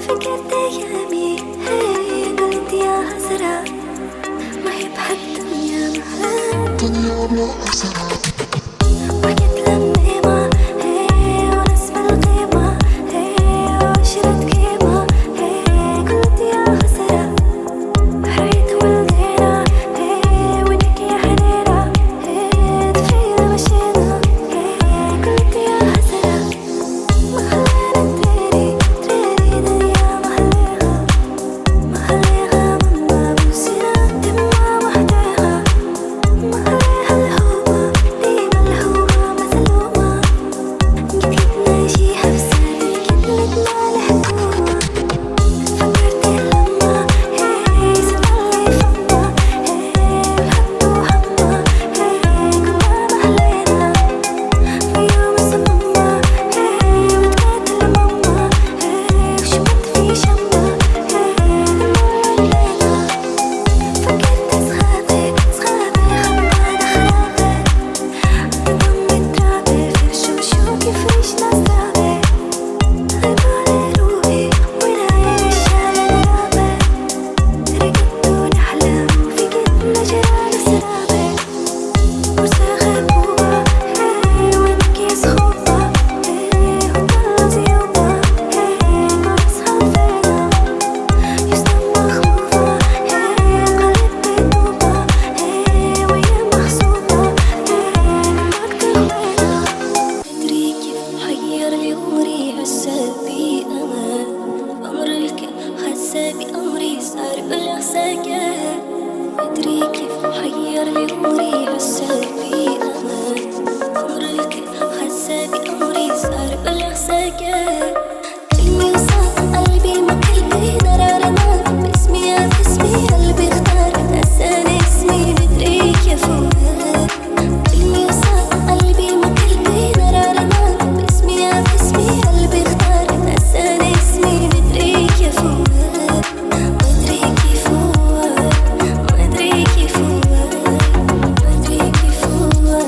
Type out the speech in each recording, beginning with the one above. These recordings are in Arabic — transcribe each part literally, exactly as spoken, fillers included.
فكرت أيامي هي قلت يا حسرة ما هي بحد الدنيا مهلا الدنيا ما أسرة وقت لميمة هي وناس بالقيمة هي وعشرة قيمة هي قلت يا حسرة حريت والغيرة هي ودك يا حنينة هي دفينا مشينا هي قلت يا حسرة ما خلينا تريني تريني دنيا ما خليها ما خليها مما بوسنا دمها وحدها ما خليها الهوبة ديما الهوبة مظلومة قتلتنا شيها في سنة قتلتنا الحكومة فكرت لما هي ستضلي فما هي الحب وحما هي كلنا محلينا في يوم الزمامة هي وتقاتل ماما هي وشبت في شمة هي دموع الليلة فكرت صغابي صغابي خمانة خرابي تضم الترابي فرش وشوكي فريشنا صعبي غيبالي روحي ولاية الشارع نلعبي رقدت ونحلم وفقدنا جيران سرابي وساخر بوبا هي وينك يا صحوبة هي وطلع زيوبة هي ناقصها فينا يسلم مخوفة هي قلب بيتوبة هي وهي محسوبة هي وقت الخوينة تدري كيف حير لي عمري حسيت بي أمان عمر الكل حسيت بأمري صار كل ساكت تدري كيف حير لي عمري حسيت بي أمان عمر الكل حسيت بأمري صار كل ساكت كلمي وصوت قلبي ما قلبي نار رماد باسمي يا باسمي قلبي اختار نساني اسمي بدريك يا فؤاد كلمي وصوت قلبي ما قلبي نار رماد باسمي يا باسمي قلبي اختار نساني اسمي بدريك يا فؤاد بدريك يا فؤاد بدريك يا فؤاد بدريك يا فؤاد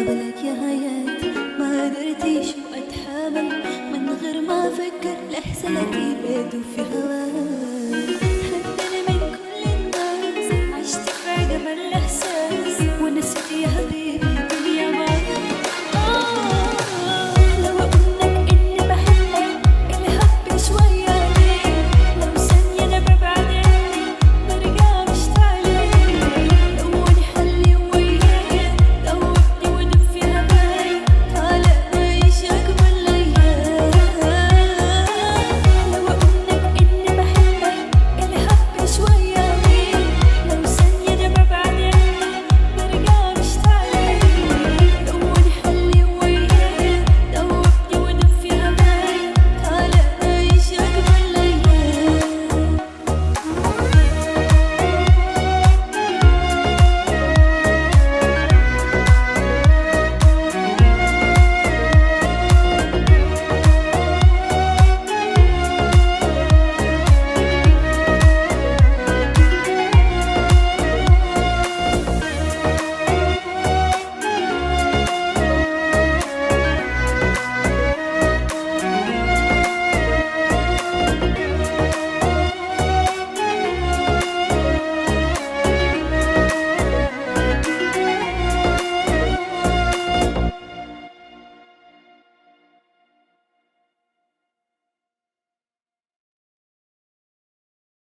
قابلك يا حياة، ما قدرتيش وأتحامل من غير ما أفكر لحظة، لقيت بيده في هواك.